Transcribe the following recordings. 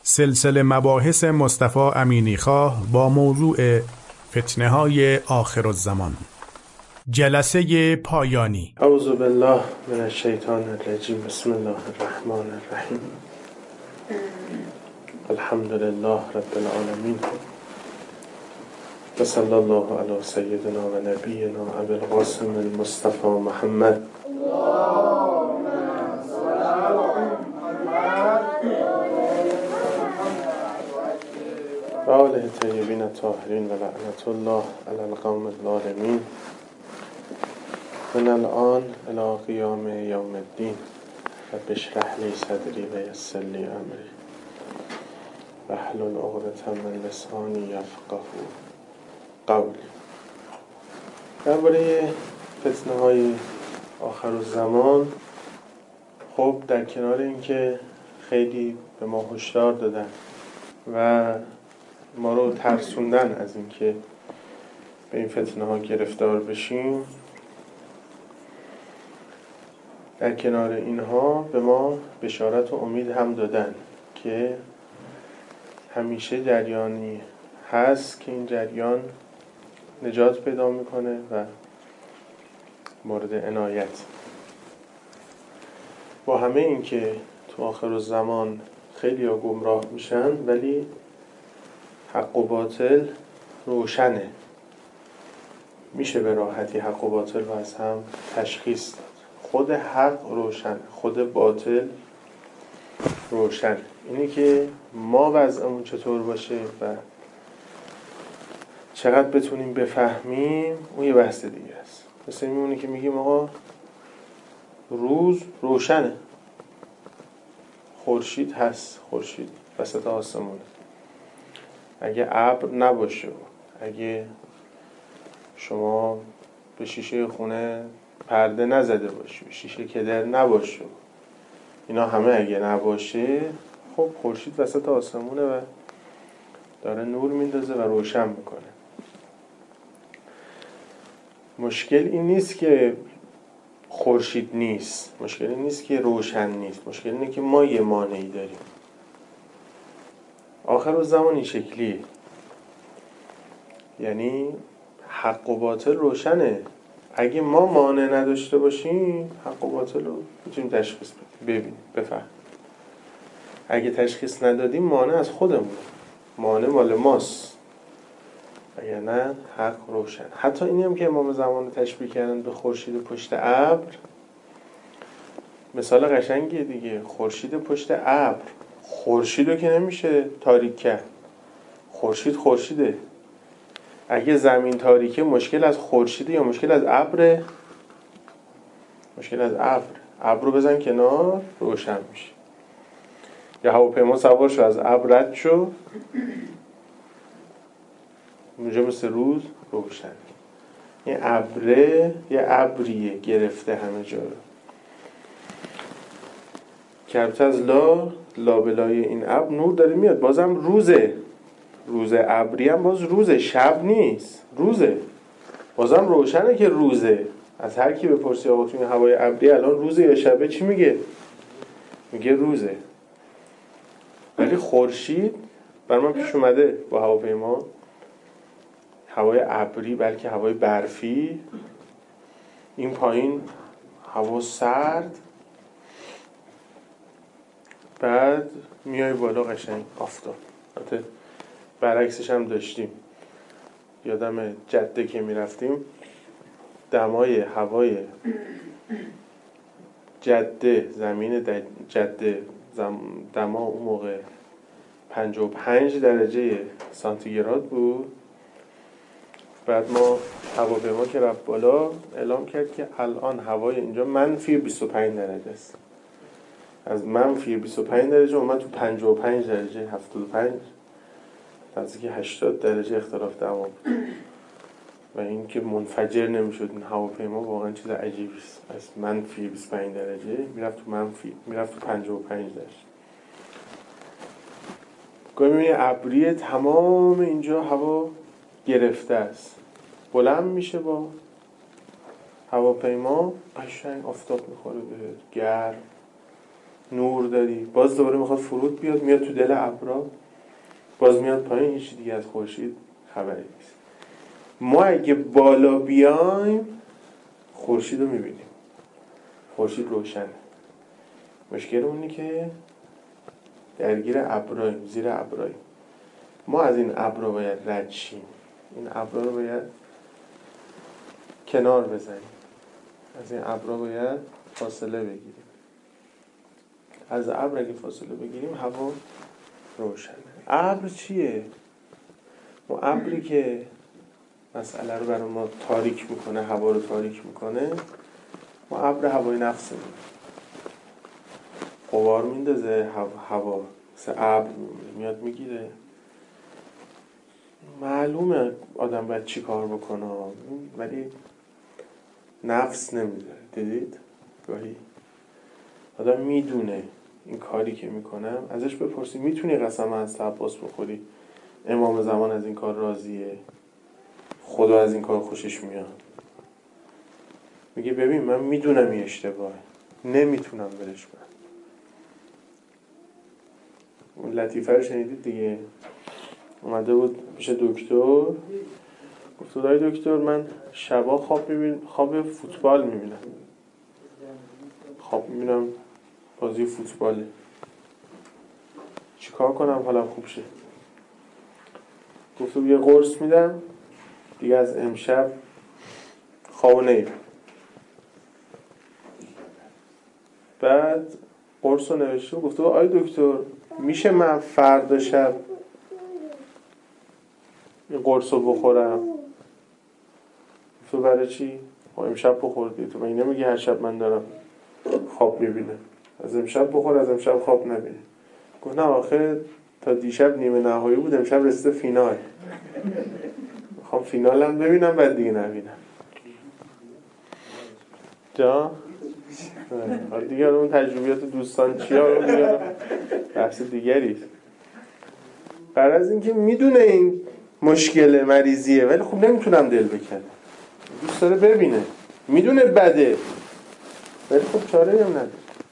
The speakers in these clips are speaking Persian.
سلسله مباحث مصطفی امینیخواه با موضوع فتنه‌های آخرالزمان. جلسه پایانی. اعوذ بالله من الشیطان الرجیم. بسم الله الرحمن الرحیم. الحمد لله رب العالمین و صلی الله علی سیدنا و نبینا ابی القاسم المصطفى محمد و آله طیبین الطاهرین و لعنت الله علی القوم الظالمین من الان الی قیام یوم الدین رب اشرح لی صدری و یسر لی امری واحلل عقدة من لسانی یفقهوا قولی. درباره فتنه‌های آخرالزمان، خب در کنار اینکه خیلی به ما هشدار دادن و ما رو ترسوندن از اینکه به این فتنه‌ها گرفتار بشیم، در کنار اینها به ما بشارت و امید هم دادن که همیشه جریانی هست که این جریان نجات پیدا میکنه و مورد عنایت. با همه این که تو آخرالزمان خیلی ها گمراه میشن، ولی حق و باطل روشنه. میشه به راحتی حق و باطل رو از هم تشخیص داد. خود حق روشن، خود باطل روشن. اینی که ما وضعمون چطور باشه و چقدر بتونیم بفهمیم، اون یه بحث دیگه است. مثل میمونه که میگیم آقا روز روشنه، خورشید هست، خورشید وسط آسمونه. اگه ابر نباشه، اگه شما به شیشه خونه پرده نزده باشی، شیشه کدر نباشه، اینا همه اگه نباشه، خب خورشید وسط آسمونه و داره نور میندازه و روشن میکنه. مشکل این نیست که خورشید نیست، مشکل این نیست که روشن نیست، مشکل اینه که ما یه مانعی داریم. آخرالزمان این شکلیه، یعنی حق و باطل روشنه. اگه ما مانع نداشته باشیم، حق و باطل رو میتونیم تشخیص بدیم، ببینیم، بفهم. اگه تشخیص ندادیم، مانع از خودمون، مانع مال ماست. اگر نه حق روشن. حتی اینی هم که امام زمان رو تشبیه کردن به خورشید پشت ابر، مثال قشنگیه دیگه. خورشید پشت ابر، خورشید رو که نمیشه تاریک کرد، خورشیده. اگه زمین تاریکه، مشکل از خورشیده یا مشکل از ابره؟ مشکل از ابر رو بزن کنار، روشن میشه. یا هواپیما سوار شو، از ابر رد شو، اونجا مثل روز روشن. این ابره یه ابریه گرفته همه جا رو. کربت از لابلای این ابر نور داره میاد، بازم روز ابری هم باز روزه، شب نیست، روزه، بازم روشنه که روزه. از هر کی بپرسی آقا توی هوای ابری الان روزه یا شبه، چی میگه؟ میگه روزه. ولی خورشید بر من پیش اومده با هواپیما، هوای ابری بلکه هوای برفی، این پایین هوا سرد، بعد میای بالا قشنگ آفتاب. البته برعکسش هم داشتیم. یادم جده که میرفتیم، دمای هوای جده، زمین جده، دما اون موقع 55 درجه سانتیگراد بود. بعد ما هواپیما که رفت بالا اعلام کرد که الان هوای اینجا منفی 25 درجه است. از منفی 25 درجه اومد تو 55 درجه، 75 نزدیک 80 درجه اختلاف دما بود. و این که منفجر نمیشد این هواپیما واقعا چیز عجیبی است. از منفی 25 درجه میرفت تو 55 درجه. گاهی میبینی ابری، تمام اینجا هوا گرفته است، بلند میشه با هواپیما، قشنگ آفتاب میخوره به گرم، نور داری، باز دوباره میخواد فرود بیاد، میاد تو دل ابرا، باز میاد پایین، هیچ دیگه از خورشید خبری نیست. ما اگه بالا بیایم خورشید رو میبینیم، خورشید روشنه. مشکل اونی که درگیر ابراییم، زیر ابراییم. ما از این ابرا باید رد شیم، این ابرا رو باید کنار بزنیم، از این ابرا باید فاصله بگیریم. از ابر اگه فاصله بگیریم هوا روشنه. ابر چیه؟ ما ابری که مسئله رو برای ما تاریک میکنه، هوا رو تاریک میکنه، ما ابر هوای نفسمون غبار میندازه، هوا مثل ابر میاد میگیره. معلومه آدم باید چی کار بکنه، ولی نفس نمیذاره. دیدید؟ گاهی آدم میدونه این کاری که میکنم، ازش بپرسی میتونی قسم از عباس بخوری؟ امام زمان از این کار راضیه، خدا از این کار خوشش میاد. میگه ببین من میدونم این اشتباهه، نمیتونم برش برم. اون لطیفه رو شنیدید دیگه؟ اومده بود پیش دکتر، گفت دای دکتر من شبا خواب فوتبال میبینم، خواب میبینم بازی فوتباله، چیکار کنم حالم خوب شه؟ گفتم یه قرص میدم دیگه از امشب خواب نمیبینم. بعد قرص رو نوشته و گفته آی دکتر میشه من فردا شب این قرص رو بخورم؟ گفته برای چی؟ امشب بخور دیگه، تو من نمیگی هر شب من دارم خواب میبینم، از امشب بخور، از امشب خواب نبینه. گفت نه آخه تا دیشب نیمه نهایی بود، امشب رسیده فینال، میخوام فینالم ببینم بعد دیگه نبینم. جا؟ دیگه اون تجربیات دوستان چی ها رو دیگه بحث دیگریست. برای از اینکه میدونه این مشکل مریضیه ولی خب نمیتونم دل بکنه، دوست داره ببینه، میدونه بده ولی خب چاره هم نداره.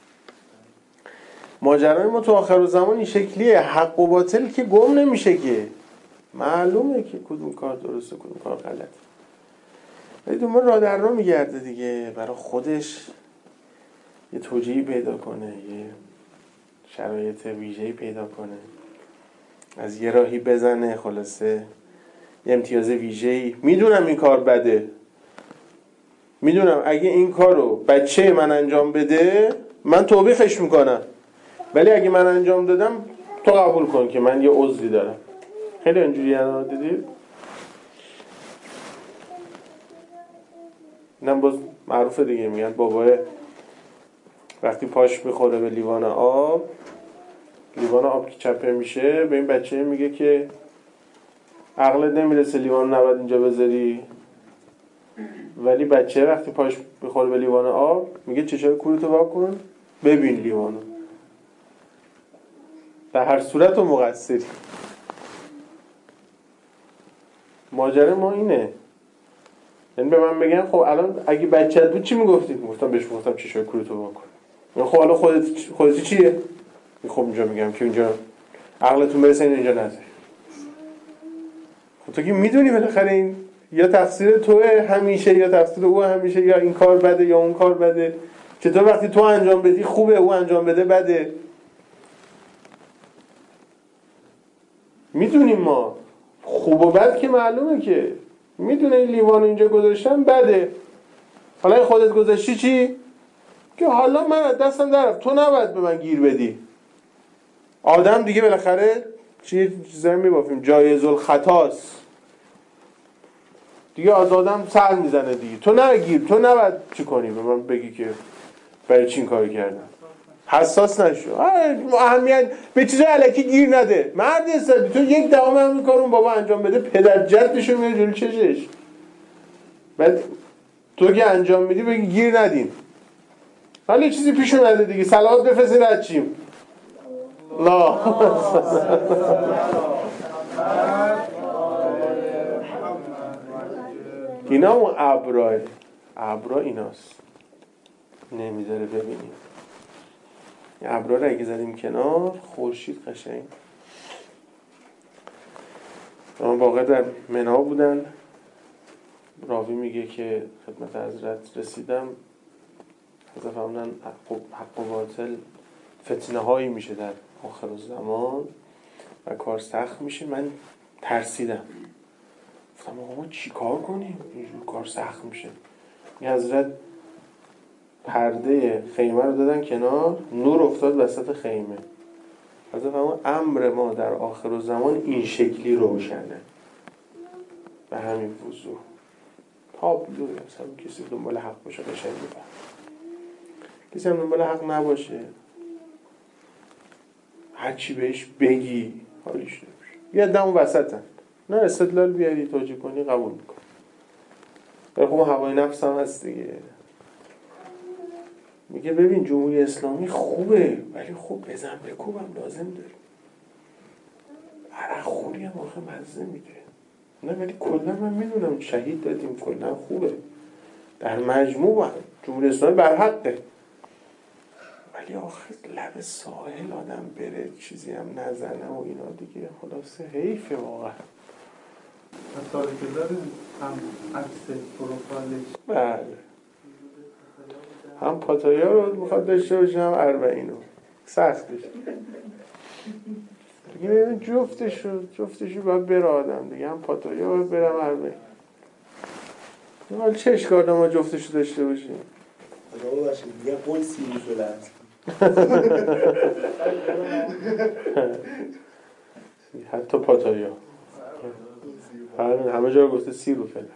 ماجرای ما تو آخرالزمان این شکلیه، حق و باطل که گم نمیشه که، معلومه که کدوم کار درسته کدوم کار غلطه، ولی دو ما راه در راه میگرده دیگه، برای خودش یه توجیهی پیدا کنه، یه شرایط ویژه‌ای پیدا کنه، از یه راهی بزنه، خلاصه یه امتیاز ویژه‌ای. میدونم این کار بده، میدونم اگه این کارو بچه من انجام بده من توبیخش میکنم، ولی اگه من انجام دادم تو قبول کن که من یه عذری دارم. خیلی اینجوری ها، دیدید؟ اینم باز معروفه دیگه، میگن بابای وقتی پاش میخوره به لیوان آب که چپه میشه، به این بچه میگه که عقلت نمیرسه لیوان نباید اینجا بذاری، ولی بچه وقتی پاش میخوره به لیوان آب میگه چشای کورتو وا کن ببین لیوانو. در هر صورت تو مقصری. ماجرا ما اینه، یعنی به من بگن خب الان اگه بچه‌ت بود چی میگفتی؟ بهش گفتم چشای کورتو وا کن. خب حالا خودت چیه؟ خب اینجا میگم که اینجا عقلتون برسه اینجا نذاری. خب تو که میدونی بالاخره این یا تقصیر توئه همیشه یا تقصیر او همیشه، یا این کار بده یا اون کار بده. چطور وقتی تو انجام بدی خوبه، او انجام بده بده؟ میدونیم ما خوب و بد که معلومه که، میدونه این لیوان اینجا گذاشتم بده، حالا خودت گذاشتی چی؟ که حالا من از دستم درفت، تو نباید به من گیر بدی. آدم دیگه بالاخره چیزایی میبافیم جایز الخطاست دیگه، از آدم سر میزنه دیگه، تو نگیر، تو نباید چی کنی به من بگی که برای چی این کاری کردم. حساس نشو، اهمیت به چیزای الکی گیر نده. مرد حسابی تو 1/10 همین کارو اون بابا انجام بده، پدر جدشو میاره جلوی چشش، بعد تو که انجام میدی بگی گیر ندین. ولی چیزی پیش اومده دیگه، صلوات بفرستین رد چیم. لا اینا اون ابرا ایناست، نمیذاره ببینیم. ابرا رو اگه زدیم کنار، خورشید قشنگ. اون واقعا در منی بودن. راوی میگه که خدمت حضرت رسیدم، حضرت فرمودن حق و باطل فتنه هایی میشه در آخر الزمان و کار سخت میشه. من ترسیدم، گفتم آقا ما چی کار کنیم اینجور کار سخت میشه. این حضرت پرده خیمه رو دادن کنار، نور افتاد وسط خیمه. حضرت فرمودن امر ما در آخر الزمان این شکلی روشنه، به همین وضوح تابلو. مثلا کسی دنبال حق باشه قشنگ میفهمه، کسی هم دنبال حق نباشه هرچی بهش بگی حالیش نمیشه. یه دم وسطن، نه استدلال بیاری توجیه کنی قبول میکن. خب هوای نفس هم هست دیگه. میگه ببین جمهوری اسلامی خوبه ولی خب بزن بکوبم لازم داریم. عرق خوری هم آخه مزه میده. نه ولی کلا من میدونم شهید دادیم کلا خوبه. در مجموع جمهوری اسلامی برحقه. ولی آخه لب ساحل آدم بره چیزی هم نزنه و اینا دیگه خلاصه حیفه واقعا. مثالی که داریم هم عکس پروفایلش بله، هم پاتایا رو میخواد داشته باشه هم اربعین رو سختش دیگه. جفتشو باید بره آدم دیگه، هم پاتایا باید برم اربعین. حالا چه اشکال داره ما جفتشو داشته باشیم؟ آقا باشید دیگه قول سیری شده هست. حتی پاتایا همه جا گفته سیرو فعلا.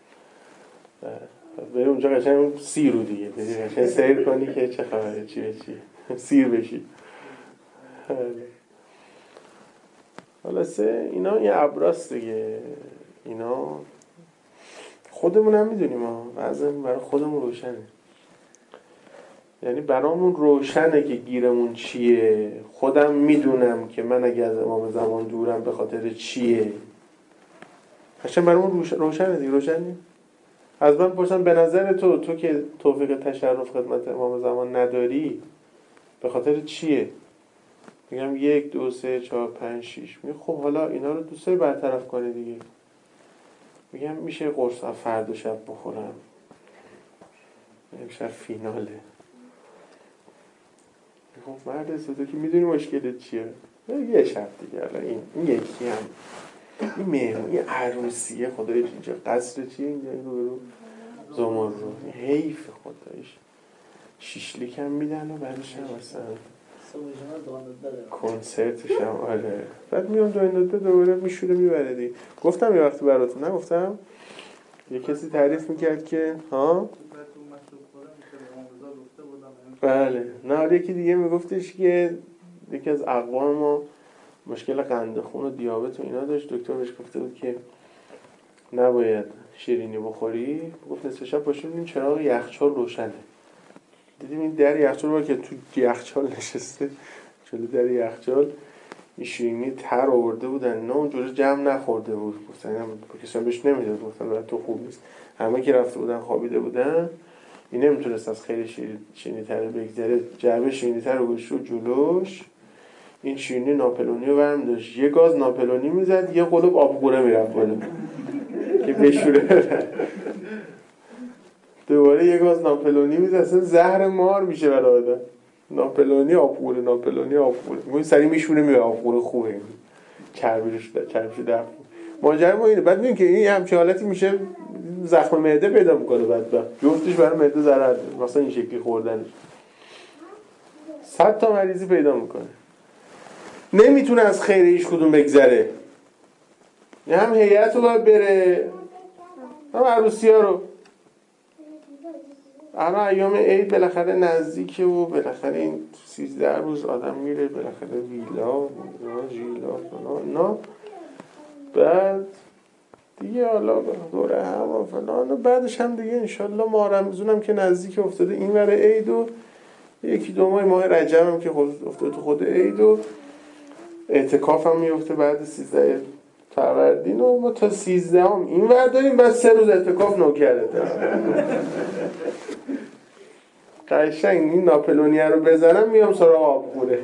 بری اونجا قشنگ سیرو دیگه، بری قشنگ سیر کنی که چه خبره چی به چیه سیر بشی. خلاصه اینا یه ابراست دیگه. اینا خودمون هم میدونیم ها، بعضی برای خودمون روشنه. یعنی برامون روشنه که گیرمون چیه. خودم میدونم که من اگه از امام زمان دورم به خاطر چیه. قشنگ برامون روشنه دیگه. روشنی از من پرسن به نظر تو که توفیق تشرف خدمت امام زمان نداری به خاطر چیه؟ میگم 1 2 3 4 5 6. میگم خب حالا اینا رو دوست داری برطرف کنی دیگه. میگم میشه قرص فردا شب بخورم، امشب فیناله. خب مرد تو که میدونی مشکلت چیه، یه شب دیگه حالا این یکی هم این مهمون این عروسیه خدای اینجا قصر چیه اینجا رو زمان رو حیف خدایش شیشلیک هم میدن و بعدش هم اصلا کنسرتش هم آره. بعد میام دو دوباره میشوره میبره دیگه. گفتم یه وقتی براتون نگفتم یه کسی تعریف میکرد که ها بله نه یکی دیگه میگفتش که یکی از اقوام ما مشکل قند خون و دیابت و اینا داشت. دکتر بهش گفته بود که نباید شیرینی بخوری. گفت نصف شب باشیم این چراغ یخچال روشنه. دیدیم این در یخچال رو که تو یخچال نشسته جلوی در یخچال این شیرینی تر آورده بودن نه اونجوری جمع نخورده بود. گفتن کسی بهش نمیداد، گفتن برای تو خوب نیست. همه که رفته بودن خوابیده بودن این نمیتونست از خیلی شیرینی تر بگذره. جعبه شیرینی تر رو گذاشت جلوش. این شیرینی ناپلونی رو برمی داشت یه گاز ناپلونی میزد یه قلوب آبگوره میرفت بالا که بشوره. دوباره یه گاز ناپلونی میزد اصلا زهر مار میشه برای آدم. ناپلونی آبگوره ناپلونی آبگوره میگه سری میشونه میره آبگوره خوبه چربیش در ماجرا ما اینه. بعد میگه که این همچین حالتی میشه زخم معده پیدا میکنه. بعد جفتش برای معده ضرر داره مثلا این شکلی خوردنش 100 تا مریضی پیدا میکنه. نمیتونه از خیر هیچ کدوم بگذره. هم هیئت رو باید بره هم عروسی ها رو. الان ایام عید بالاخره نزدیکه و بالاخره این 13 روز آدم میره بالاخره ویلا ژیلا فلان. بعد دیگه حالا دوره هم و فلان و بعدش هم دیگه انشالله ماه رمضان هم که نزدیک افتاده این ور عید و 1-2 ماه رجب هم که افتاده تو خود عید و اعتکاف هم میفته بعد 13 فروردین و ما تا 13 هم این ور داریم. بعد 3 روز اعتکاف نوکرده قشنگ این ناپلونیه رو بزنم میام سراغ آبگوره.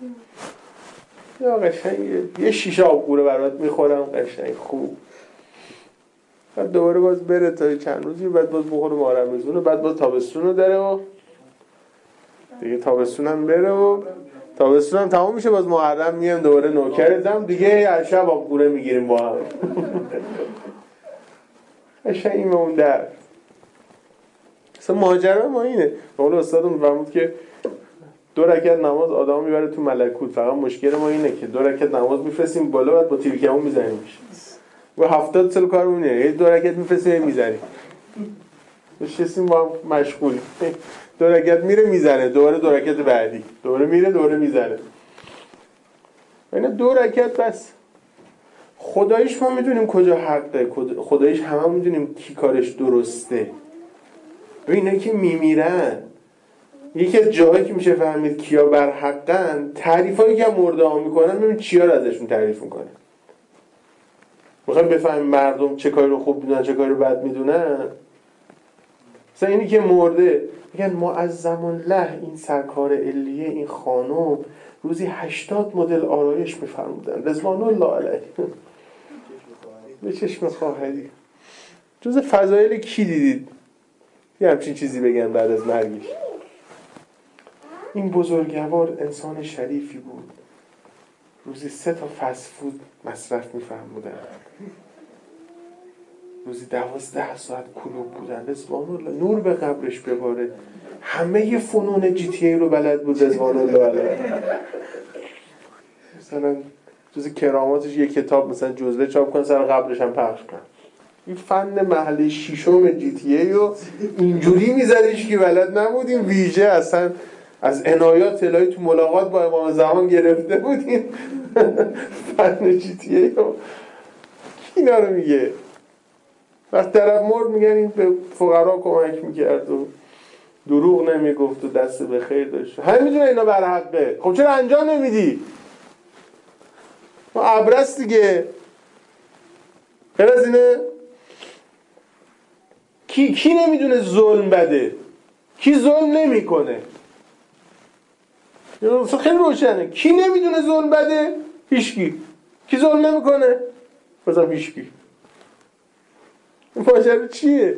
یا قشنگ یه شیشه آبگوره برات میخورم قشنگ خوب. بعد دوباره باز بره تا چند روزی، بعد باز بخوره ماه رمضان، بعد باز تابستون رو داره و دیگه تابستون هم بره و تابستون هم تمام میشه، باز محرم میام دوباره نوکرتم دیگه، هر شب آبگوره میگیریم با هم. قشنگ این اون در اصلا ماجرا ما اینه. قول استادم فرمود که 2 رکعت نماز آدم میبره تو ملکوت، فقط مشکل ما اینه که 2 رکعت نماز میفرستیم بالا، بعد با تیر کمون میزنیمش و 70 سال کارمونه، یه 2 رکعت میفرستیم میزنیم، نشستیم با هم مشغول. 2 رکعت میره میزنه، دوباره 2 رکعت بعدی، دوباره میره دوباره میزنه. اینا 2 رکعت بس. خداییش ما میدونیم کجا حقه، خداییش همه میدونیم کی کارش درسته. اینا که میمیرن، یکی از جاهایی که میشه فهمید کیا بر حقن، تعریفایی که مرده ها میکنن، ببین چیا رو ازشون تعریف میکنه. میخوایم بفهمیم مردم چه کاری رو خوب میدونن چه کاری رو بد میدونن. مثلا اینی که مرده میگن معظم الله، این سرکار علیه، این خانم روزی 80 مدل آرایش میفرمودن رضوان الله علیه به چشم خواهری. جز فضایل کی دیدید یه همچین چیزی بگن بعد از مرگش؟ این بزرگوار انسان شریفی بود، روزی 3 تا فست فود مصرف میفرمودن، روزی 12 ساعت کلوب بودن رضوان الله، نور به قبرش بباره. همه فنون جی تی ای رو بلد بود رضوان الله علیه. مثلا جز کراماتش یه کتاب مثلا جزوه چاپ کن سر قبرش هم پخش کن. این فن محلی 6 جی تی ای رو اینجوری میزدیش که بلد نبودیم، ویژه اصلا از عنایات الهی تو ملاقات با امام زمان گرفته بودیم. فن جی تی ای رو اینا رو میگه. وقتی طرف مرد میگن این به فقرا کمک میکرد و دروغ نمیگفت و دست به خیر داشت. همه میدونه اینا بر حقه، خب چرا انجام نمیدی؟ ما عبرست دیگه. غیر از اینه کی نمیدونه ظلم بده؟ کی ظلم نمیکنه؟ خیلی روشنه. کی نمیدونه ظلم بده؟ هیچکی. کی ظلم نمیکنه؟ بازم هیچکی. ماجرا چیه؟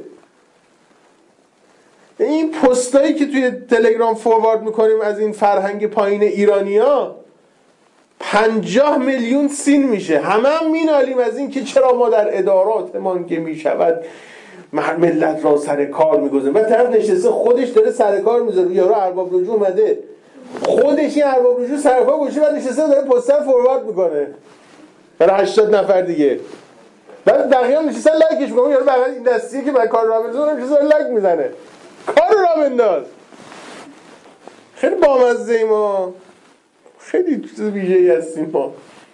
این پستایی که توی تلگرام فوروارد میکنیم از این فرهنگ پایین ایرانیا 50 میلیون سین میشه. هم مینالیم از این که چرا ما در اداراتمان که میشود ملت را سر کار میگذاریم. بعد طرف نشسته خودش داره سر کار میذاره، یارو ارباب رجوع اومده خودش این ارباب رجوع سر پا گوشه، بعد نشسته داره پستر فوروارد میکنه برای 80 نفر دیگه. بعد بقیه هم نشستن لایکش میکنن، یارو بغل این دستیه که من کار را بندازم نشسته لایک میزنه. کار را بنداز. خیلی بامزه ما، خیلی چیز ویژه‌ای هستیم ما.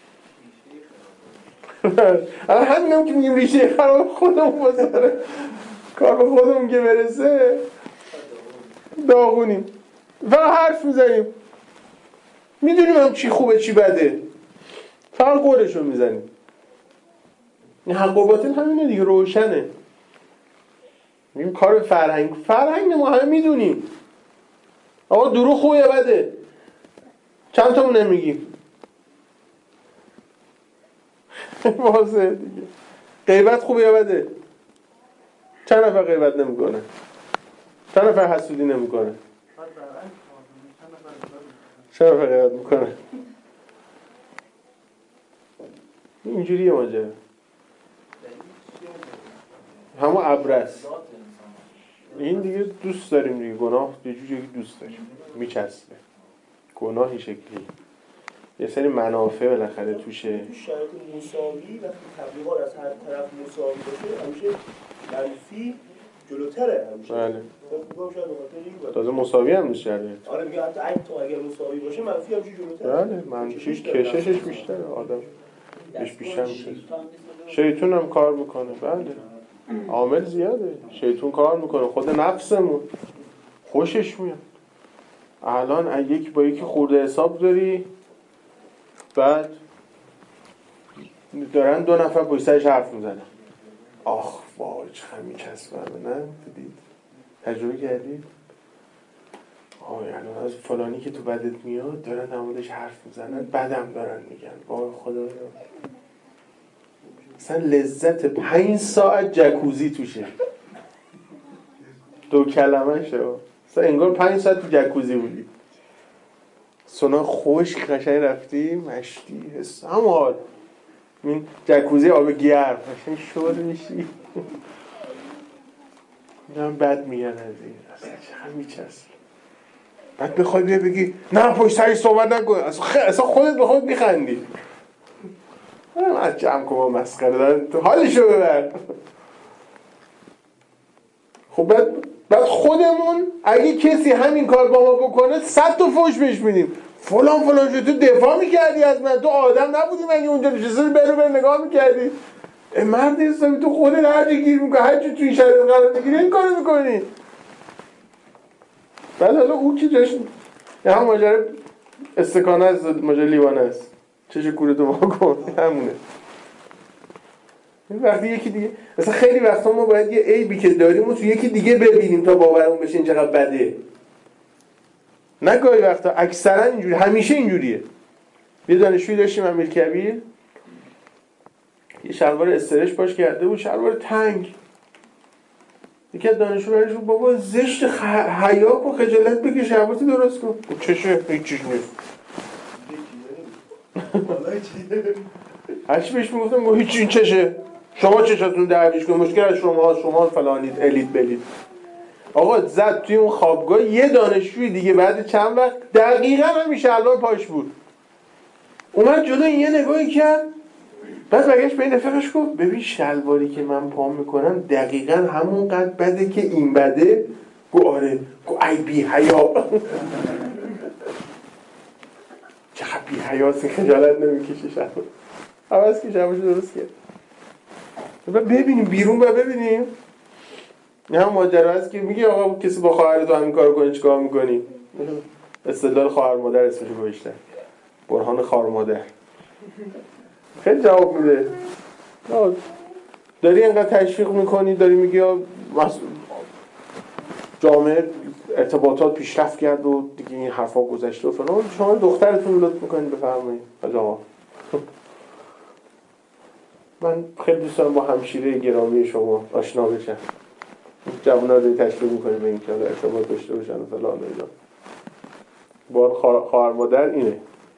الان همینم که میگیم ریشه خراب خودمون بذاره، کار به خودمون که برسه داغونیم، فقط حرف میزنیم، میدونیم هم چی خوبه چی بده، فقط قولشو میزنیم. این حق و باطل همینه دیگه، روشنه. میگیم کار فرهنگ ما همه میدونیم. آقا دروغ خوبه یا بده؟ چند تامون نمیگیم؟ واضحه دیگه. غیبت خوبه یا بده؟ چند نفر غیبت نمیکنه؟ چند نفر حسودی نمیکنه؟ چند نفر غیبت میکنه؟ اینجوریه ماجرا. همون ابرس. این دیگه دوست داریم دیگه، گناه یه جوری دوست داریم، میچسبه. گناهی شکلی یه سری منافع بالاخره توشه. تو شرایط مساوی وقتی تبلیغات از هر طرف مساوی باشه همیشه منفی جلوتره همیشه. بله. خب شاید بخاطر تازه مساوی هم نیست شرایط. آره میگه حتی اگه مساوی باشه منفی هم جلوتره. بله، منفیش کششش بیشتره، آدم بیشتر میشه. شیطون هم کار میکنه. بله. عامل زیاده. شیطون کار میکنه، خود نفسمون خوشش میاد. الان یکی با یکی خورده حساب داری، بعد دارن 2 نفر پشت سرش حرف میزنن. آخ وای چقدر میچسبه. نه دیدید؟ تجربه کردید؟ یعنی از فلانی که تو بدت میاد دارن نمودش حرف میزنن، بدم دارن میگن. وای خدایا، مثلا لذت 5 ساعت جکوزی توشه، 2 کلمه شو، مثلا انگار 5 ساعت تو جکوزی بودی، سونا خشک قشنگ رفتی مشتی حس همال این جکوزی آب گرم قشنگ شور میشی. من بد میگن از این اصلا چقدر میچست. بعد بخوای بگی نه پشت سرش صحبت نکن، اصلا خودت به خودت میخندی. من جمع کنم مسخره دارن تو حالشو ببر. خب بعد خودمون اگه کسی همین کار با ما بکنه 100 تا فوش بهش میدیم، فلان شد تو دفاع میکردی از من، تو آدم نبودی مگه اونجا نشستی برو نگاه میکردی؟ مرد حسابی تو خودت هر چی گیر میکنی، هر چی تو این شرایط قرار میگیری این کارو میکنی. بعد حالا او که جاش هم ماجرا استکانه است، ماجرا لیوانه است، چش کورتو ما کن همونه. وقتی یکی دیگه مثلا خیلی وقتا ما باید یه عیبی که داریم رو تو یکی دیگه ببینیم تا باورمون بشه این چقدر بده. نه گاهی وقتا اکثرا اینجوری، همیشه اینجوریه. یه دانشجویی داشتیم امیرکبیر، یه شلوار استرش پاش کرده بود، شلوار تنگ. یکی از دانشجو برش بود بابا زشت، حیا کن، خجالت بکش، شلوارت درست کن. چشه؟ هیچ چیز نیست. هرچی بهش میگفتم هیچ این چشه؟ شما چشاتون درویش کن، مشکل از شما فلانید، الیت بلید. آقا زد توی اون خوابگاه یه دانشجوی دیگه بعد چند وقت دقیقاً همین شلوار پاش بود. اومد جلو این یه نگاهی کرد، بعد برگشت به این رفیقش گفت ببین شلواری که من پام میکنم دقیقاً همون قد بده که این بده. گو آره. گو ای بی حیا. چقدر بی حیاسی، خجالت نمیکشه شلوار. عوض که شلوارشو درست کرد. ببینیم بیرون ببینیم. نه ماجرا است که میگه آقا کسی با خواهر تو همین کارو کنه چیکار میکنی؟ استدلال خواهر مادر اسمش رو گذاشتن، برهان خواهر مادر. خیلی جواب میده. داری اینقدر تشویق میکنی، داری میگی جامعه ارتباطات پیشرفت کرد و دیگه این حرفا گذشته و فلان، شما دخترتون لطف میکنید بفرمایید. آقا من خیلی دوست دارم با همشیره گرامی شما آشنا بشم. جوونا رو تشویق میکنی به این که ارتباط داشته باشن و فلان و اینا. بار خواهر مادر اینه.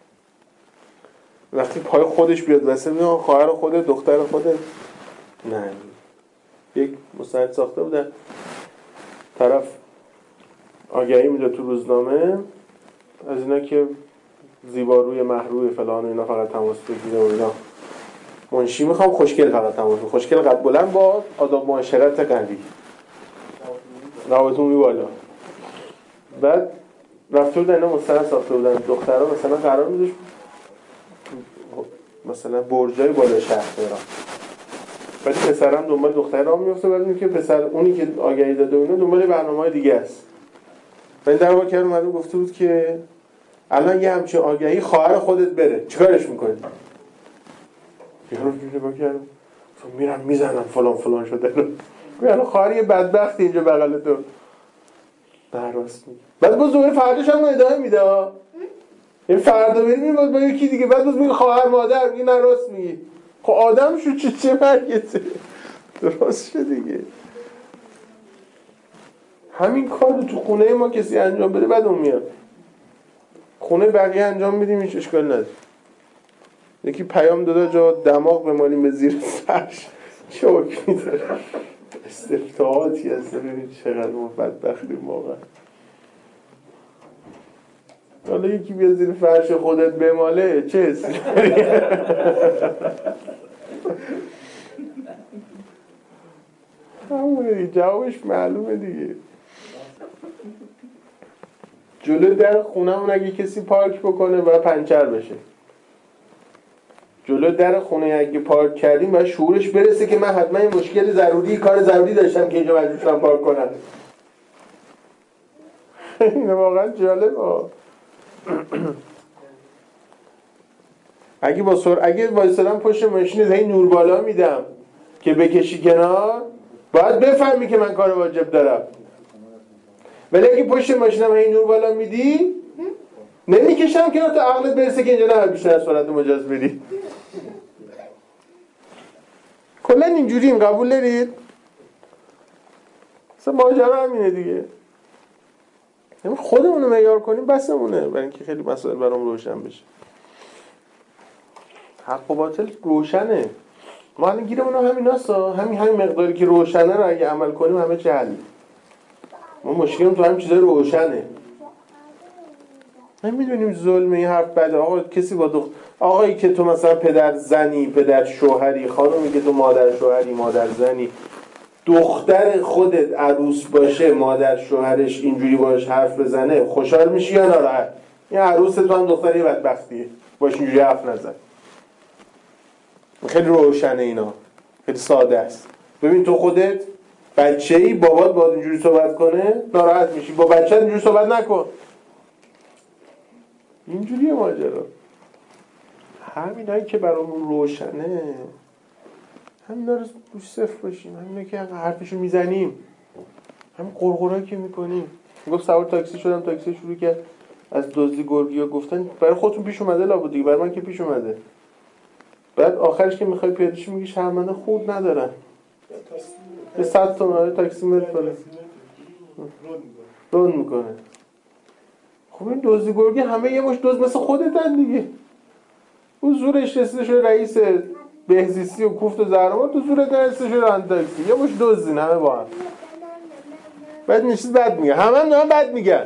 وقتی پای خودش بیاد واسه میگه خواهر خودت، دختر خودت. نه. یک مستند ساخته بودن، طرف آگهی میده تو روزنامه از اینا که زیباروی محروی فلان و اینا فقط تماس بگیره و اینا. منشی میخوام خوشگل فقط تماس بگیره، خوشگل قد بلند با آداب معاشرت قوی، روابطون بالا. بعد رفته بودن اینا مستند ساخته بودن، دخترها مثلا قرار میذاشت مثلا برجای بالا شهر برن، بعد پسرم دنبال دختر راه میفته، بعد میگه پسر اونی که آگهی داده اینا دنبال برنامه‌های دیگه است. من در واقع اومده گفته بود که الان یه همچین آگهی خواهر خودت بره چیکارش میکنی؟ یارو نگاه کرد میرم میزنم فلان شده. الان خواهر یه بدبخت اینجا بغل تو. راست میگه. بعد باز دوباره فرداش هم ادامه میده. این فردا بریم باز با یکی دیگه، بعد باز میگه خواهر مادر، میگه نه راست میگی. خب آدم شو چه مرگته. درست شد دیگه. همین کار رو تو خونه ما کسی انجام بده بعد اون میاد. خونه بقیه انجام میدیم هیچ اشکال نداره. یکی پیام داده جا دماغ بمالیم به زیر سرش چوک میداره. استفتاحاتی هست. ببینید چقدر ما بدبختیم واقعا. حالا یکی بیا زیر فرش خودت بماله چه حسی؟ همونه دیگه، جوابش معلومه دیگه. جلو در خونمون اگه کسی پارک بکنه باید پنچر بشه. جلو در خونه اگه پارک کردیم باید شعورش برسه که من حتما یه مشکل ضروری، کار ضروری داشتم که اینجا مجبور شدم پارک کنم. اینه واقعا جالبه. اگه وایسادم پشت ماشین هی نور بالا میدم که بکشی کنار، باید بفهمی که من کار واجب دارم. ولی اگه پشت ماشینم این نور بالا میدی نمیکشم که تا عقلت برسه که اینجا نه بیشتر از سرعت مجاز بری. کلا اینجوری این قبول دارید؟ مثلا ماجرا همینه دیگه. یعنی خودمون رو معیار کنیم بسمونه برای اینکه خیلی مسائل برام روشن بشه. حق و باطل روشنه. ما الان گیرمون همیناستا، همین مقداری که روشنه رو اگه عمل کنیم همه چی حل. ما مشکلمون تو همین چیزای روشنه. نمیدونیم ظلم این حرف بده. آقا کسی با آقایی که تو مثلا پدر زنی، پدر شوهری، خانومی که تو مادر شوهری، مادر زنی، دختر خودت عروس باشه، مادر شوهرش اینجوری باش حرف بزنه، خوشحال میشی یا ناراحت؟ این عروس تو هم دختری بدبختیه باش اینجوری حرف نزن. خیلی روشنه اینا، خیلی ساده است. ببین تو خودت بچه‌ای، بابات باید اینجوری صحبت کنه ناراحت میشی، با بچه‌ت اینجوری صحبت نکن. اینجوریه ماجرا. همینایی که برامون روشنه همینا رو روش صفر باشیم، همینا که حرفشو میزنیم، همین قرقرایی که میکنیم. گفت سوار تاکسی شدم، تاکسی شروع کرد از دزدی گرگیا گفتن. برای خودتون پیش اومده لابد دیگه، برای من که پیش اومده. بعد آخرش که میخوای پیاده‌شی میگی شرمنده خود ندارن. به 100 تومن تاکسی متر بالا رون میکنه. خب این دزدی گرگی همه یه مش دزد مثل خودتن دیگه. اون زورش رسیده شده رئیس بهزیستی و کوفت و زهرمار، تو زورت رسیده شده راننده تاکسی. یه مش دزدین همه با هم. بعد میشید بد میگه. همه بد میگن.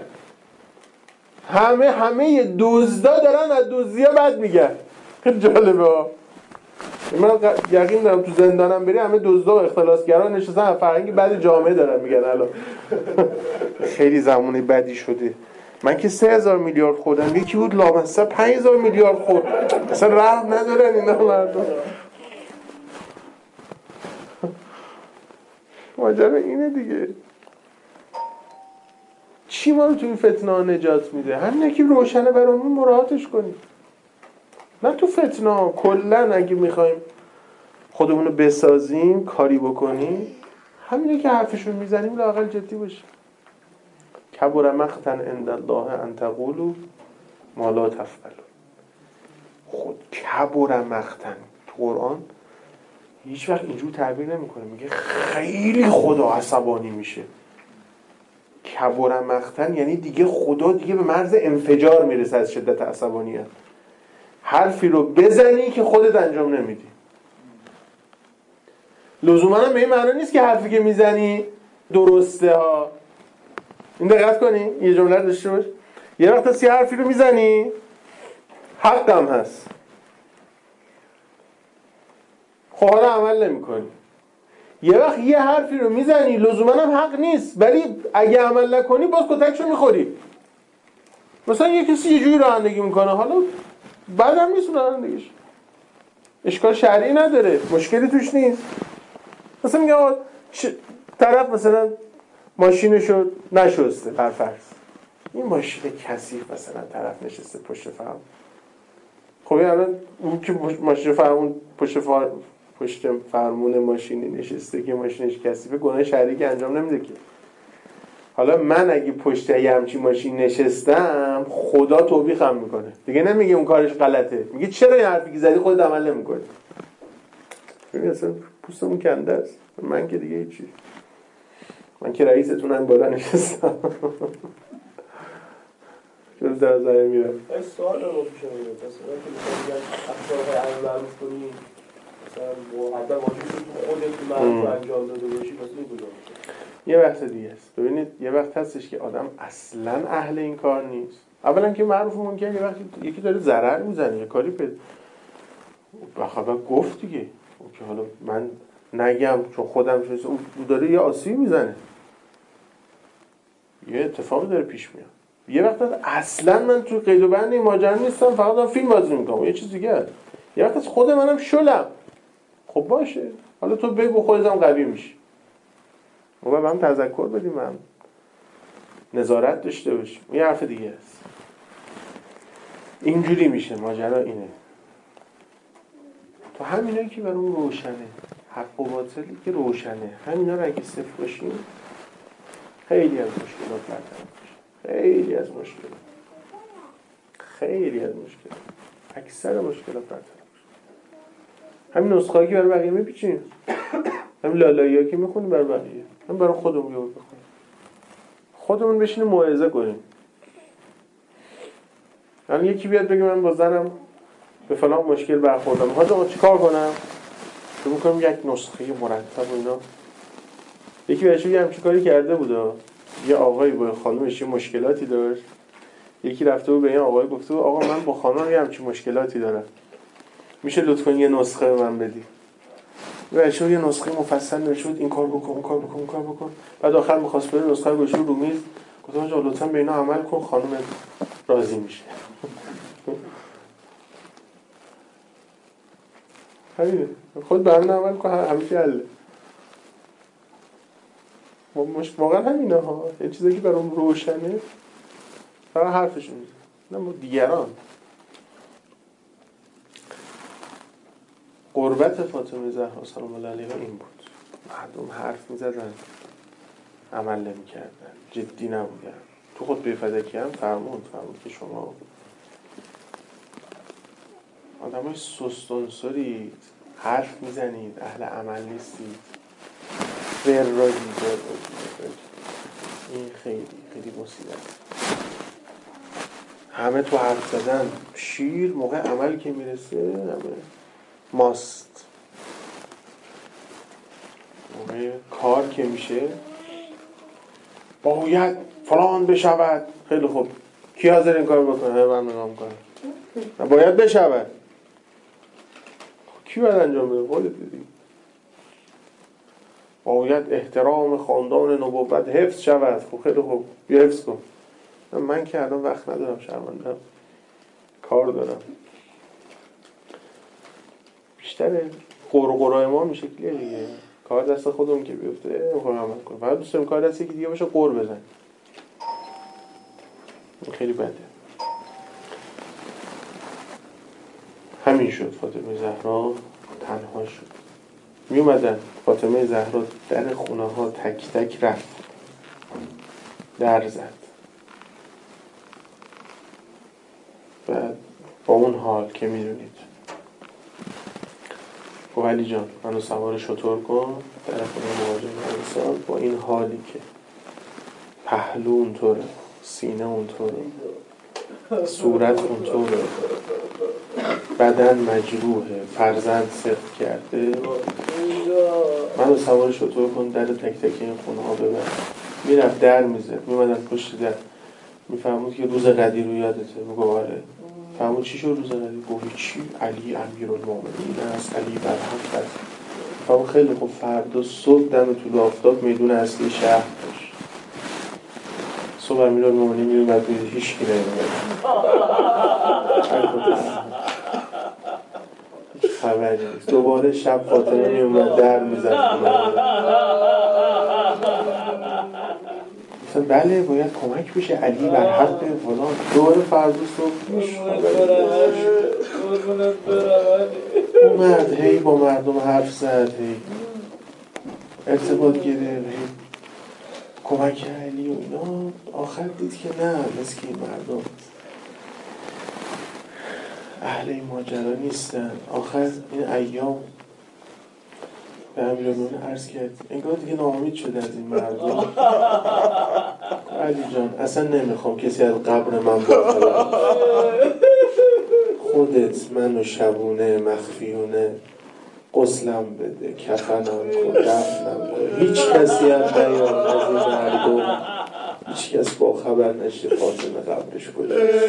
همه دزدا دارن از دزدیا بد میگن. خیلی جالبه ها. من یقین دارم تو زندانم بری همه دزدا و اختلاسگرا نشستن، فرهنگ بد جامعه دارن میگن الان. خیلی زمونه بدی شده. من که 3000 میلیارد خوردم، یکی بود لامصب 5000 میلیارد خورد. اصلا رحم ندارن اینا مردم. ماجرا اینه دیگه. چی ما رو تو این فتنه ها نجات میده؟ همینه که روشنه برامون مراعاتش کنیم. نه تو فتنه ها، کلن اگه میخوایم خودمون رو بسازیم، کاری بکنیم، همینه که حرفشون میزنیم لااقل جدی باشیم. کبر مقتا عند الله ان تقولوا ما لا تفعلون. خود کبر مقتا تو قرآن هیچ وقت اینجور تعبیر نمیکنه، میگه خیلی خدا عصبانی میشه. کبر مقتا یعنی دیگه خدا دیگه به مرز انفجار میرسه از شدت عصبانیت. حرفی رو بزنی که خودت انجام نمیدی. لزوما هم به این معنی نیست که حرفی که میزنی درسته ها. این دقت کنی، یه جمله رو داشته باش. یه وقت هست یه حرفی رو میزنی حقم هست، خب حالا عمل نمی کنی. یه وقت یه حرفی رو میزنی لزوما هم حق نیست، ولی اگه عمل نکنی باز کتکشو میخوری. مثلا یه کسی یه جوری رانندگی میکنه، حالا بعدم نیست رانندگیش، اشکال شرعی نداره، مشکلی توش نیست. مثلا میگه طرف مثلا ماشینشو نشسته، برفرض این ماشین کثیف مثلا طرف نشسته پشت فرمون. خب الان اون که ماشین فرمون پشت فرمون ماشینی نشسته که ماشینش کثیفه، گناه شرعی که انجام نمیده که. حالا من اگه پشت یه همچین ماشین نشستم، خدا توبیخم میکنه دیگه. نمیگه اون کارش غلطه، میگه چرا این حرفی که زدی خودت عمل نمیکنی. ببین اصلا پوستمون کنده است. من که دیگه هیچی، من که رئیستونم بالا نشستم. چرا در زایر میره؟ این سوال رو پیش میاد. مثلا که میگن اخلاق عمل معروف کنی، مثلا حتما واجبی تو خودت معروف انجام داده باشی، مثلا این کجا یه بحث دیگه است. ببینید یه وقت هستش که آدم اصلاً اهل این کار نیست. اولا که معروف ممکنه یه وقتی یکی داره ضرر میزنه، یه کاری بخبر گفت دیگه. که حالا من نگم چون خودم شده، اون داره یه آسیب میزنه، یه اتفاقی داره پیش میاد. یه وقت اصلا من تو قید و بند این ماجرا نیستم، فقط دارم فیلم بازی میکنم، یه چیز دیگه هست. یه وقت از خود منم شلم. خب باشه، حالا تو بگو خودت هم قوی میشی. ما به هم تذکر بدیم، هم نظارت داشته باشیم. یه حرف دیگه است. اینجوری میشه ماجرا اینه. تو همینایی که برامون روشنه، حق و باطلی که روشنه، همینا رو اگه صفر باشیم خیلی از مشکلات برطرف میشه. خیلی از مشکلات اکثر مشکلات برطرف میشه. همین نسخه‌ای که برای بقیه میپیچیم، همین لالایی‌ها که میخونیم برای بقیه، هم برای خودمون یاد بخونیم، خودمون بشینیم موعظه کنیم. یعنی یکی بیاد بگه من با زنم به فلان مشکل برخوردم، حالا چیکار کنم؟ شروع می‌کنم یک نسخه مرتب و اینا. یکی بهش یه همچین کاری کرده بود. یه آقایی با خانومش یه مشکلاتی داشت. یکی رفته بود به این آقای گفته بود آقا من با خانومم یه همچین مشکلاتی دارم، میشه لطفاً یه نسخه به من بدی؟ بهش یه نسخه مفصل نوشته بود این کار بکن، اون کار بکن، اون کار بکن. بعد آخر می‌خواست بره نسخه رو گذاشت رو میز، گفتم آقا لطفاً به اینا عمل کن، خانومت راضی میشه. همینه، خود برنامه عمل کن، همیشه حله. واقعا همینه ها، یه چیزی که برام روشنه فقط حرفشون میزنه، نه دیگران. قربت فاطمه زهرا سلام الله علیها این بود، مردم حرف میزدن عمل نمی‌کردن، جدی نبودن. تو خطبه فدکی هم فرمود که شما آدمای سستانسارید، حرف میزنید، اهل عمل نیستید، وراجید. این خیلی مصیبت. همه تو حرف زدن، شیر موقع عمل که میرسه همه ماست. موقع کار که میشه باید فلان بشود. خیلی خوب، کی حاضر این کار بکنه؟ من نگاه میکنم باید بشود. کی باید انجام بده؟ خودت دیدی. باید احترام خاندان نبوت حفظ شود. خب خیلی خوب، بیا حفظ کن. من که الان وقت ندارم، شرمندم، کار دارم. بیشتر قرقرای ما این شکلیه دیگه. کار دست خودمون که بیفته میخوام عمل کنم. فقط دوست دارم کار دست یکی دیگه باشه قر بزن. خیلی بده. همین شد فاطمه زهرا تنها شد. می اومدن فاطمه زهرا در خونه ها تک تک رفت، در زد. بعد با اون حال که میدونید گفت علی جان منو سوار شتر کن در خونه مواجه انسان. با این حالی که پهلو اونطوره، سینه اونطوره، صورت اونطوره، بدن مجروحه، فرزند سقط کرده، منو سوار شتر کن در تک تک این خونه ها ببر. میرفت در میزد، میمدن پشت در. میفهمود که روز قدیر رو یادته؟ میگه آره. فهمود چی شد روز قدیر؟ گفت چی؟ علی امیرالمومنین است، علی برحق است. فهمود خیلی خوب. فردا صبح دم طلوع آفتاب میدون اصلی شهر داشت. صبح امیرالمومنین میومد میدید هیچ کی نمیومد، خبری نیست. دوباره شب فاطمه میومد در میزد. مثلا بله باید کمک بشه، علی بر حق فلان. دوباره فردا صبح اومد هی با مردم حرف زد، هی ارتباط گرفت، هی کمک علی و اینا. آخر دید که نه، مثل که این مردم اهل این ماجرا نیستن. آخر این ایام به امیرالمومنین عرض کرد انگار دیگه ناامید شده از این مردم. علی جان اصلا نمیخوام کسی از قبر من بخوره، خودت منو شبونه مخفیونه غسلم بده، کفنم کن، دفنم کن. هیچ کسی هم نیاد از این مردم، هیچ کس با خبر نشه فاطمه قبرش کجاست.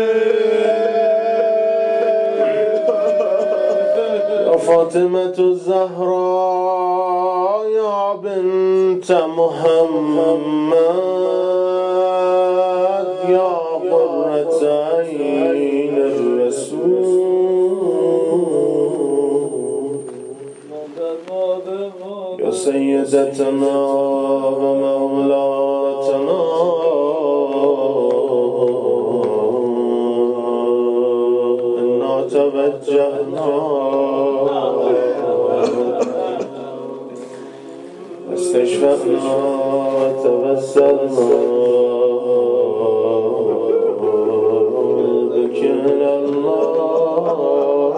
یا فاطمه الزهرا یا بنت محمد یا قرة عین الرسول یا سیدتنا و مولاتنا انا توجهنا أشفقنا وتوسلنا بك إلى الله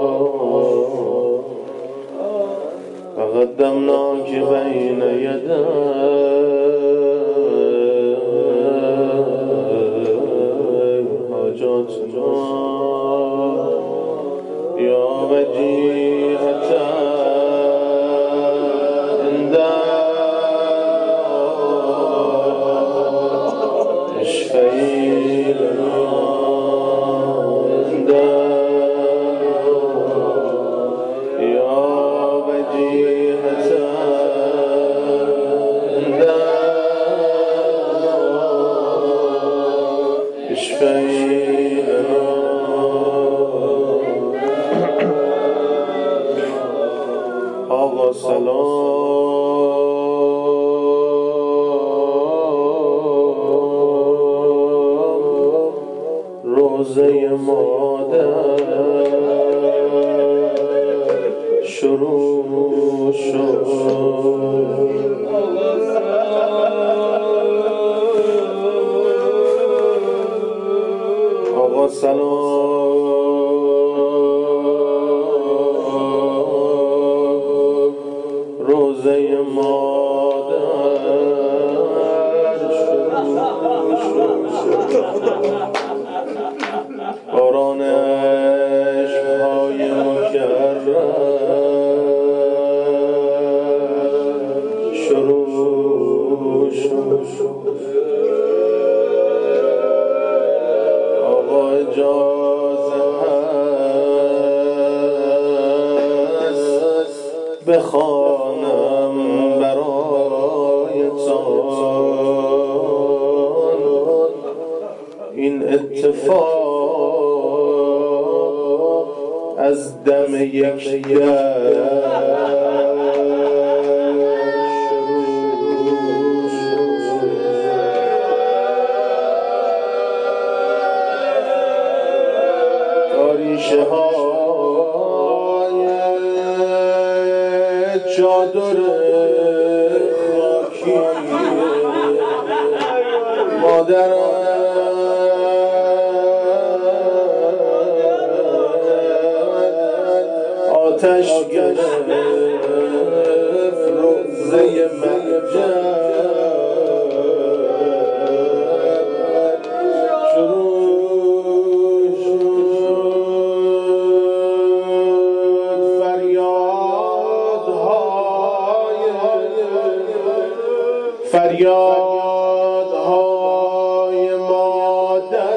فقدمناك بين يدي حاجاتنا يا وجيهة عند اشفي لنا عند يا وجيهة عند اشفي آقا سلام روزه مادر شروع شد آقا سلام روزه مادر باران عشق‌های مکرر شروع شد آقا اجازه هست بخوانم برایتان این اتفاق از دم یک ریشه های چادر خاکی مادرم آتش گرفت روزه مرجع فریادهای مادر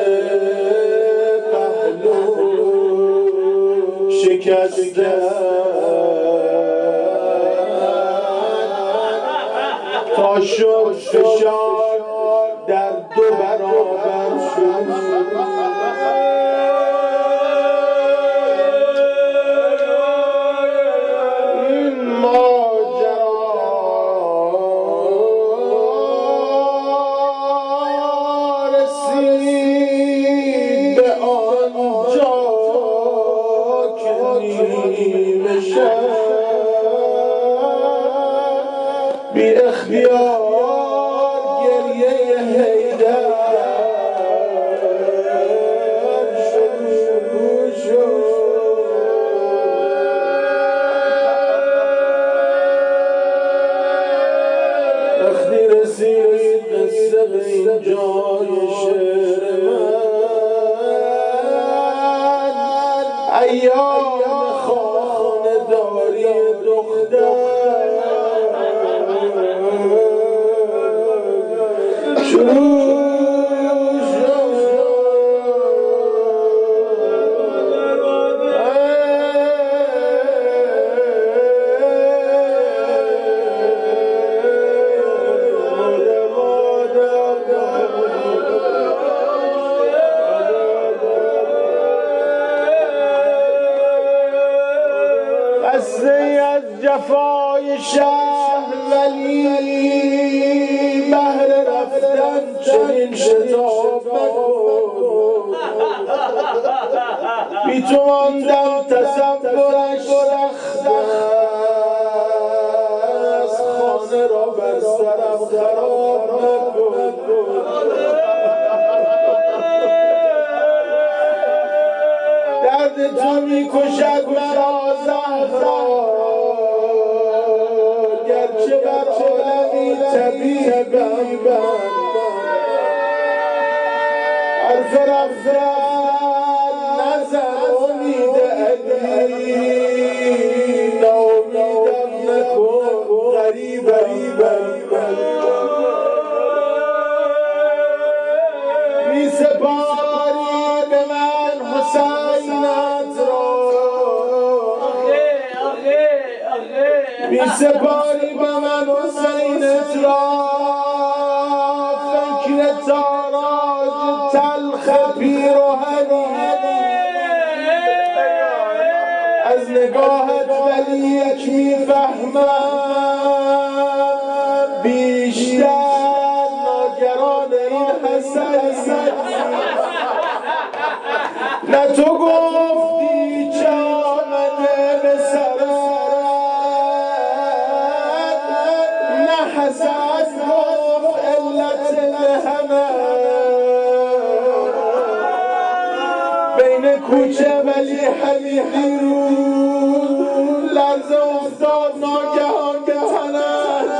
پهلو شکسته تا شد فشار در دو برابر شد بی اختیار گریه حیدر شروع شد وقتی رسید قصه به اینجای شعر من ایام خانه‌داری دختر قصه از جفای شهر ولی بهر رفتن چنین شتاب مکن بی تو ماندم تصورش سخت است خانه را حرف رفتن نزن امید علی ناامیدم نکن غریبم می سپاری به من حسینت را می سپاری به من حسینت را فکر تاراج تلخ پیراهنی از نگاهت ولی یک میفهمم بیشتر ناگران این حسن نه تو گفتی چه آمده به سرت نه حسن گفت علت همه بین کوچه ولی حمیدی رو لرزه افتاد ناگهان به تنت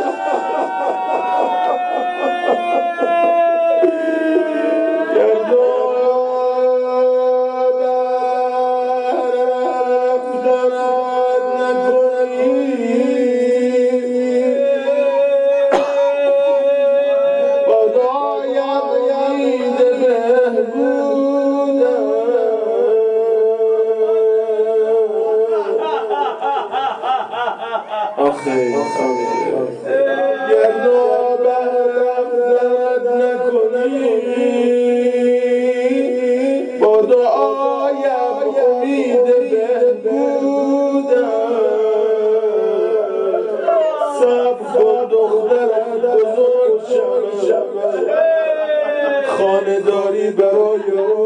خانه‌داری برای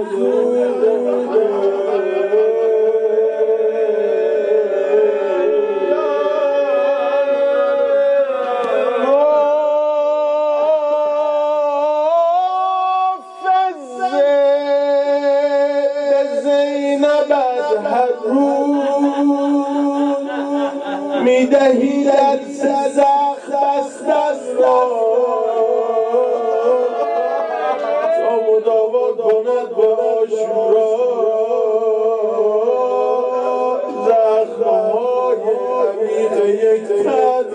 زینبت هر روز میدهی در سزخ بستست را تا مداوا کند به آشورا زخمهای عمیق یک خط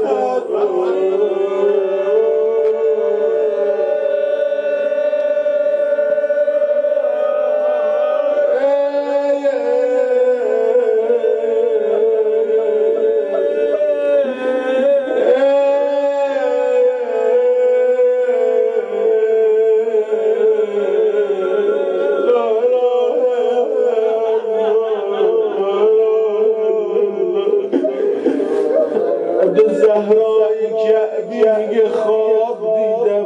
زهرای کعبی میگه خواب دیدم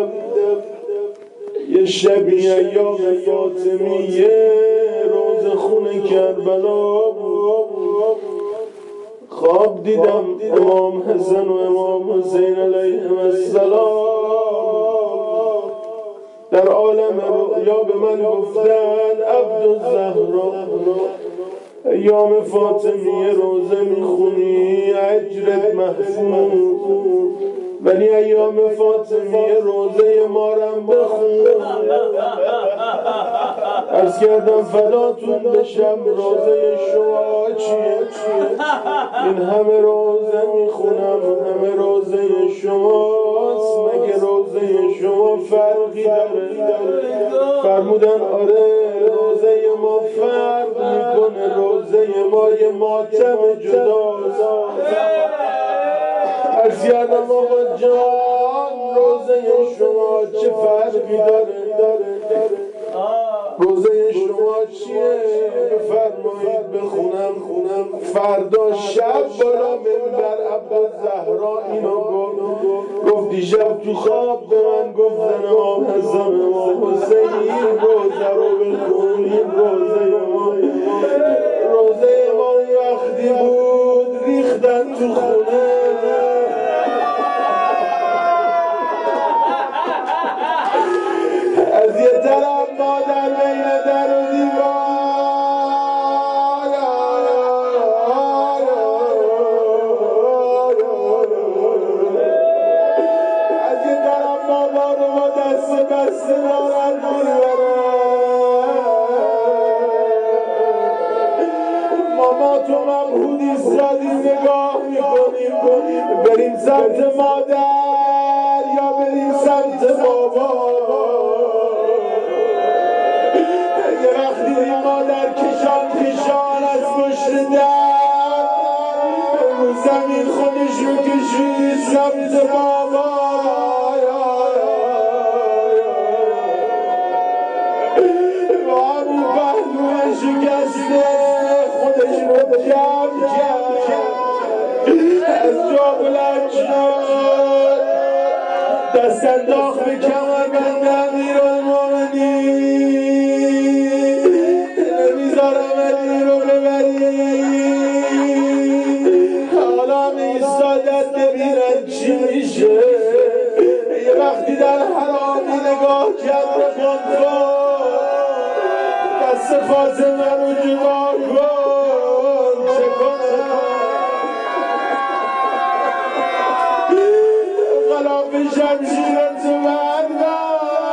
یه شبی ایام فاطمیه روز خونه کربلا خواب دیدم امام حسن و امام حسین علیهم السلام در عالم رؤیا به من گفتن عبدالزهرا ایام فاطمیه روزه میخونی اجرت محفوظ ولی ایام فاطمیه روزه مارم بخون عرض کردم فداتون بشم روزه شما چیه این همه روزه میخونم همه روزه شماست مگه روزه شما فرقی داره فرمودن آره روزه ما فرق میکنه روزه ما یه ماتم جداست عرض کردم آقا جان روزه شما چه فرقی داره روزه شما چیه بفرمایید بخونم فردا شب بالا منبر عبدالزهرا اینو گفت دیشب تو خواب به من گفتن امام حسن امام حسین این روزه رو بخون این روزه ما وقتی بود ریختن تو خونه از یه طرف مادر بین در و دیوار از یه طرف با تو مبهود ایستادیم نگاه میکنیم بریم سمت مادر یا بریم سمت بابا. یه وقتی مادر کشان از پشت در رو زمین خودش رو کشید سمت بابا. با همون پهلوه شکسته خودش رو جمع کرد از جا بلند شد دست انداخت به کمربند امیرالمومنین نمیذارم علی رو ببری. حالا میستادت ببینن چی میشه. یه وقتی در حرامی نگاه کرد به خونفا دست فاطمه رو جدا کن چه کنم غلاف شمشیرتو بردار.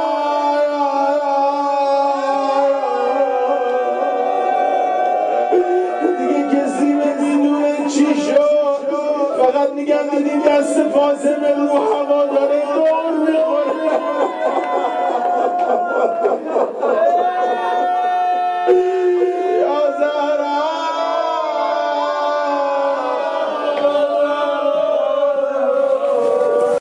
دیگه کسی نمیدونه چی شد فقط میگم دیدیم دست فاطمه رو هوا